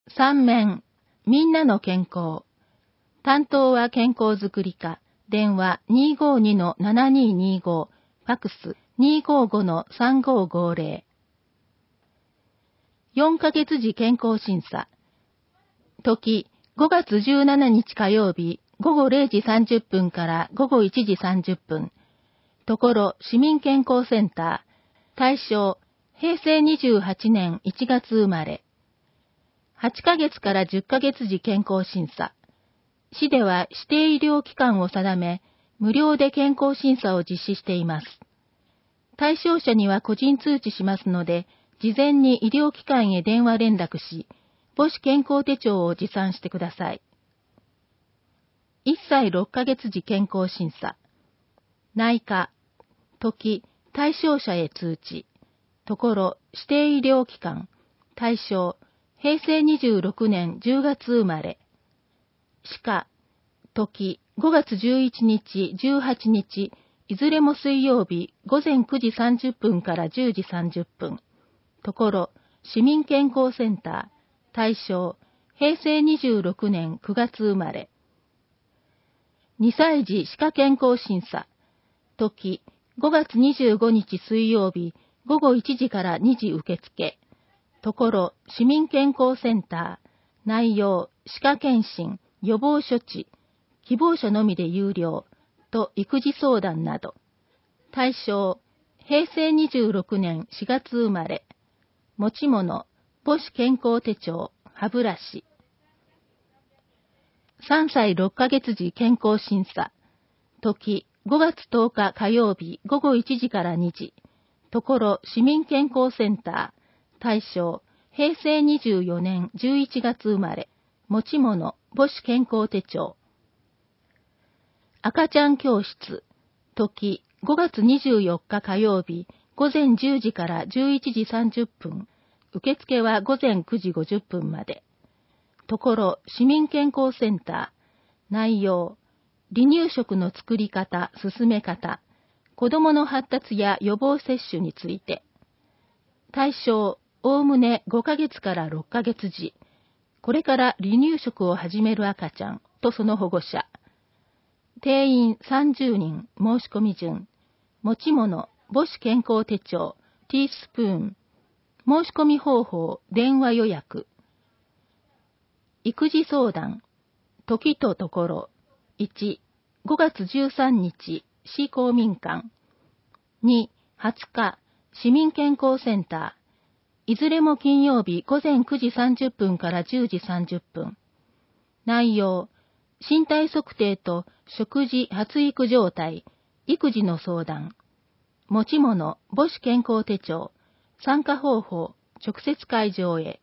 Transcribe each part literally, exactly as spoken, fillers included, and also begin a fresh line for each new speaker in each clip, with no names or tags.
三面、みんなの健康。担当は健康づくり課。電話 にーごーにのななにーにーご。ファックス にーごーごのさんごーごーぜろ。よんかげつ時健康審査。時、ごがつじゅうしちにち火曜日、ごごれいじさんじゅっぷんからごごいちじさんじゅっぷん。ところ、市民健康センター。対象、へいせいにじゅうはちねんいちがつ生まれ。はちかげつからじゅっかげつ時健康審査。市では指定医療機関を定め、無料で健康審査を実施しています。対象者には個人通知しますので、事前に医療機関へ電話連絡し、母子健康手帳を持参してください。いっさいろっかげつ時健康審査。内科。時、対象者へ通知。ところ、指定医療機関。対象、へいせいにじゅうろくねんじゅうがつ生まれ。歯科。時、ごがつじゅういちにち、じゅうはちにち、いずれも水曜日、ごぜんくじさんじゅっぷんからじゅうじさんじゅっぷん。ところ、市民健康センター。対象、へいせいにじゅうろくねんくがつ生まれ。にさい児歯科健康審査。時、ごがつにじゅうごにち水曜日、ごごいちじからにじ受付。ところ、市民健康センター。内容、歯科検診、予防処置、希望者のみで有料、と育児相談など。対象、へいせいにじゅうろくねんしがつ生まれ。持ち物、母子健康手帳、歯ブラシ。さんさいろっかげつ時健康審査。時、ごがつとおか火曜日ごごいちじからにじ。ところ、市民健康センター。対象、へいせいにじゅうよねんじゅういちがつ生まれ。持ち物、母子健康手帳。赤ちゃん教室。時、ごがつにじゅうよっか火曜日、ごぜんじゅうじからじゅういちじさんじゅっぷん。受付はごぜんくじごじゅっぷんまで。ところ、市民健康センター。内容、離乳食の作り方、進め方、子供の発達や予防接種について。対象、おおむねごかげつからろっかげつ時。これから離乳食を始める赤ちゃんとその保護者。定員さんじゅうにん、申し込み順。持ち物、母子健康手帳、ティースプーン。申し込み方法、電話予約。育児相談。時とところ。いち、ごがつじゅうさんにち、市公民館。に、はつか、市民健康センター。いずれも金曜日ごぜんくじさんじゅっぷんからじゅうじさんじゅっぷん。内容、身体測定と食事発育状態、育児の相談。持ち物、母子健康手帳。参加方法、直接会場へ。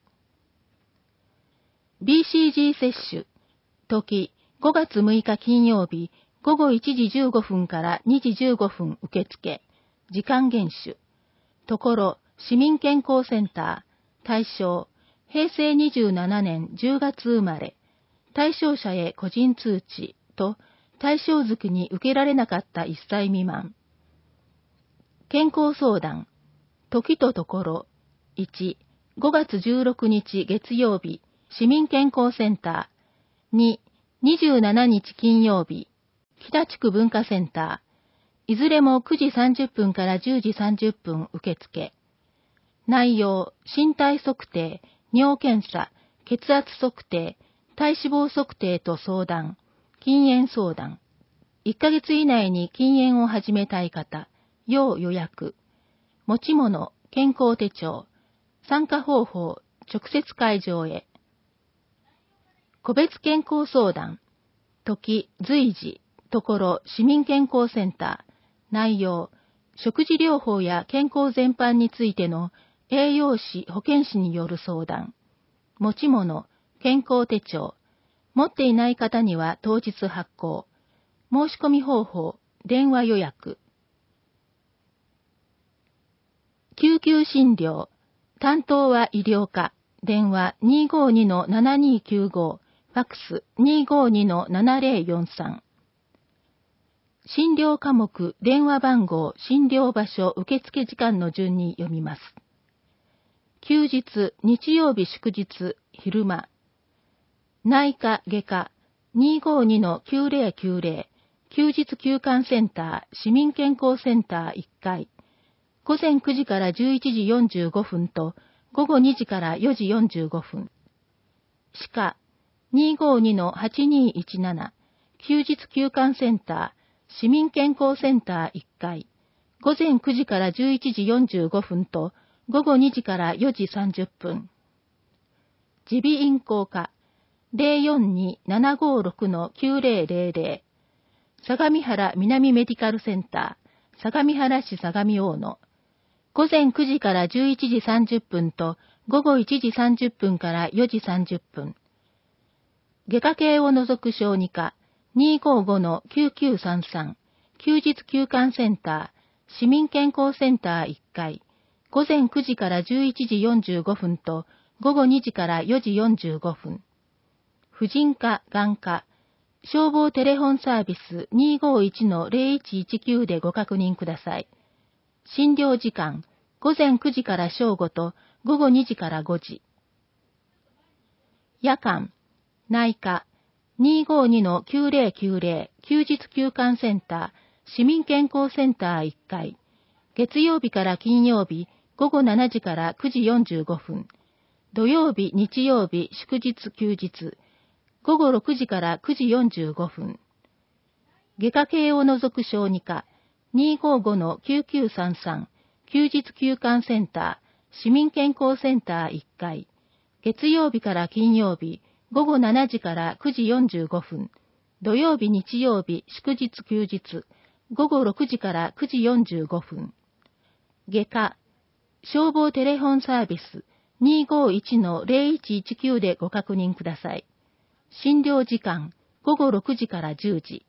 ビーシージー 接種。時、ごがつむいか金曜日、ごごいちじじゅうごふんからにじじゅうごふん受付。時間厳守。ところ、市民健康センター。対象、へいせいにじゅうななねんじゅうがつ生まれ。対象者へ個人通知と、対象月に受けられなかったいっさい未満。健康相談。時とところ。いち、ごがつじゅうろくにち月曜日、市民健康センター。に、にじゅうしちにち金曜日、北地区文化センター。いずれもくじさんじゅっぷんからじゅうじさんじゅっぷん受付。内容、身体測定、尿検査、血圧測定、体脂肪測定と相談、禁煙相談。いっかげつ以内に禁煙を始めたい方、要予約。持ち物、健康手帳。参加方法、直接会場へ。個別健康相談。時、随時、ところ、市民健康センター。内容、食事療法や健康全般についての栄養士、保健師による相談。持ち物、健康手帳。持っていない方には当日発行。申し込み方法、電話予約。救急診療。担当は医療科。電話 にーごーにのななにーきゅうご。ファックス にーごーにのななぜろよんさん。診療科目、電話番号、診療場所、受付時間の順に読みます。休日、日曜日祝日、昼間。 内科外科 にーごーにのきゅうぜろきゅうぜろ 休日休館センター市民健康センターいっかい、午前くじからじゅういちじよんじゅうごふんと午後にじからよじよんじゅうごふん。歯科 にーごーにのはちにーいちなな 休日休館センター市民健康センターいっかい、午前くじからじゅういちじよんじゅうごふんと午後にじからよじさんじゅっぷん。耳鼻咽喉科 ゼロよんにーななごーろくのきゅうぜろぜろぜろ 相模原南メディカルセンター相模原市相模大野、午前くじからじゅういちじさんじゅっぷんと午後いちじさんじゅっぷんからよじさんじゅっぷん。外科系を除く小児科 にーごーごのきゅうきゅうさんさん 休日休館センター市民健康センターいっかい、午前くじからじゅういちじよんじゅうごふんと午後にじからよじよんじゅうごふん。婦人科眼科消防テレホンサービス にーごーいちのぜろいちいちきゅう でご確認ください。診療時間、午前くじから正午と午後にじからごじ。夜間、内科 にーごーにのきゅうぜろきゅうぜろ 休日休館センター市民健康センターいっかい、月曜日から金曜日午後しちじからくじよんじゅうごふん、土曜日、日曜日、祝日、休日、午後ろくじからくじよんじゅうごふん。外科系を除く小児科 にーごーごのきゅうきゅうさんさん 休日休館センター市民健康センターいっかい、月曜日から金曜日午後しちじからくじよんじゅうごふん、土曜日、日曜日、祝日、休日、午後ろくじからくじよんじゅうごふん。外科消防テレホンサービス にーごーいちのぜろいちいちきゅう でご確認ください。診療時間、午後ろくじからじゅうじ。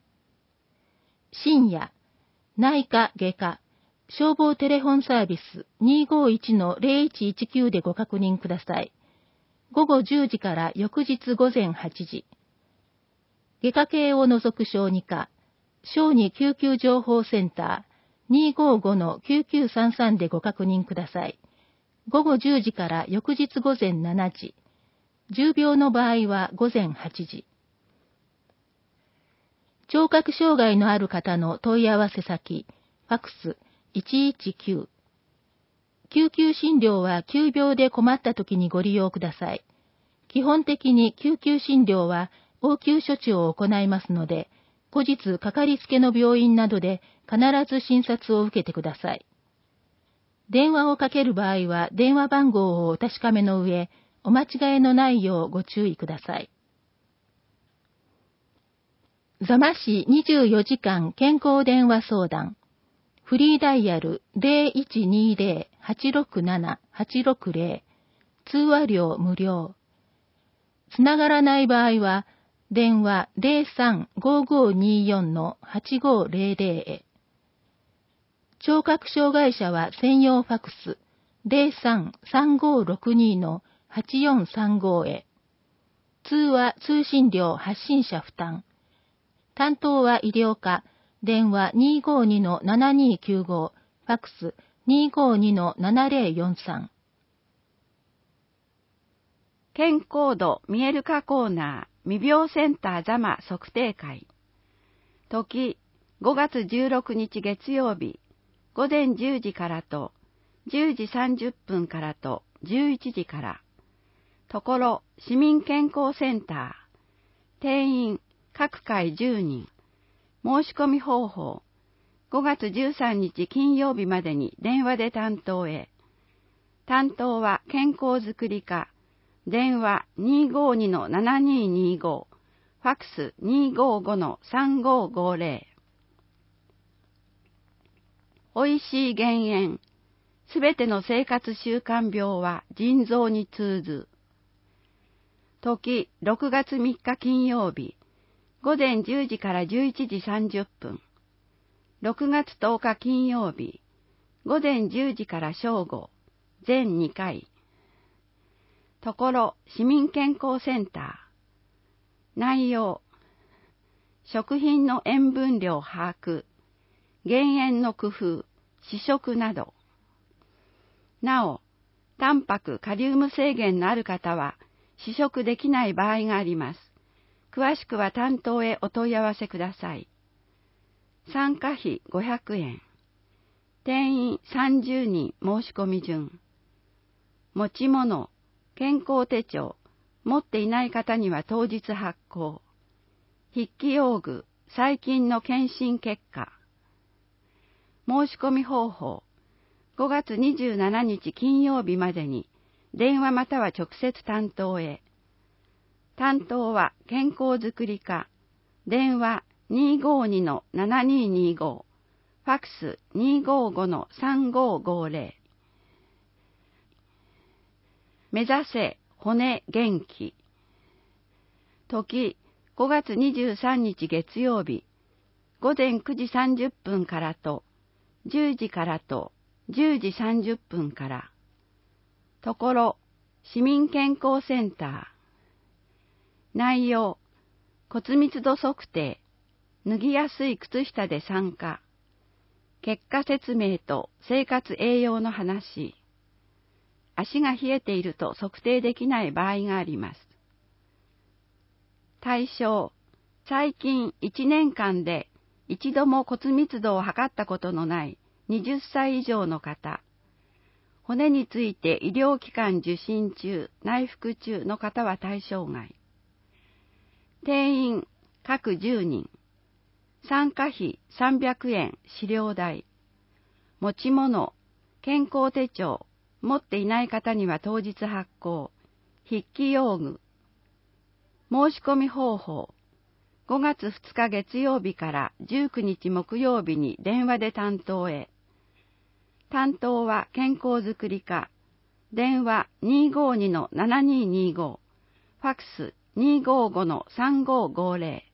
深夜、内科外科消防テレホンサービス にーごーいちのぜろいちいちきゅう でご確認ください。午後じゅうじから翌日午前はちじ。外科系を除く小児科小児救急情報センター にーごーごのきゅうきゅうさんさん でご確認ください。午後じゅうじから翌日午前しちじ。重病の場合は午前はちじ。聴覚障害のある方の問い合わせ先、ファクスいちいちきゅう。救急診療は急病で困った時にご利用ください。基本的に救急診療は応急処置を行いますので、後日かかりつけの病院などで必ず診察を受けてください。電話をかける場合は電話番号をお確かめの上、お間違いのないようご注意ください。座間市にじゅうよじかん健康電話相談。フリーダイヤル ゼロいちにゼロ はちろくなな はちろくゼロ。通話料無料。つながらない場合は、電話 ゼロさんごーごーにーよんのはちごーゼロゼロ へ。聴覚障害者は専用ファクス ゼロさんさんごーろくにーのはちよんさんごへ。通話通信料発信者負担。担当は医療課、電話 にーごーにのななにーきゅうご、ファクス にーごーにのななぜろよんさん。
健康度見える化コーナー未病センター座間測定会。時、ごがつじゅうろくにち月曜日、午前じゅうじからと、じゅうじさんじゅっぷんからとじゅういちじから。ところ、市民健康センター。定員、各回じゅうにん。申し込み方法。ごがつじゅうさんにち金曜日までに電話で担当へ。担当は健康づくり課。電話 にーごーにのななにーにーご、ファクス にーごーごのさんごーごーぜろ。おいしい減塩。すべての生活習慣病は腎臓に通ず。時、ろくがつみっか金曜日、午前じゅうじからじゅういちじさんじゅっぷん。ろくがつとおか金曜日、午前じゅうじから正午、全にかい。ところ、市民健康センター。内容。食品の塩分量把握、減塩の工夫、試食など。なお、タンパク、カリウム制限のある方は、 試食できない場合があります。詳しくは担当へお問い合わせください。参加費ごひゃくえん。定員さんじゅうにん申し込み順。持ち物、健康手帳、持っていない方には当日発行。筆記用具、最近の検診結果。申し込み方法。ごがつにじゅうしちにち金曜日までに、電話または直接担当へ。担当は健康づくり課。電話 にーごーにのななにーにーご。ファックス にーごーごのさんごーごーぜろ。目指せ骨元気。時ごがつにじゅうさんにち月曜日、ごぜんくじさんじゅっぷんからと、じゅうじからとじゅうじさんじゅっぷんから。ところ、市民健康センター。内容、骨密度測定、脱ぎやすい靴下で参加。結果説明と生活栄養の話。足が冷えていると測定できない場合があります。対象、最近いちねんかんで一度も骨密度を測ったことのないはたち以上の方、骨について医療機関受診中、内服中の方は対象外。定員各じゅうにん。参加費さんびゃくえん飼料代。持ち物、健康手帳、持っていない方には当日発行。筆記用具。申し込み方法。ごがつふつか月曜日からじゅうくにち木曜日に電話で担当へ。担当は健康づくり課。電話 にーごーにのななにーにーご。ファックス にーごーごのさんごーごーぜろ。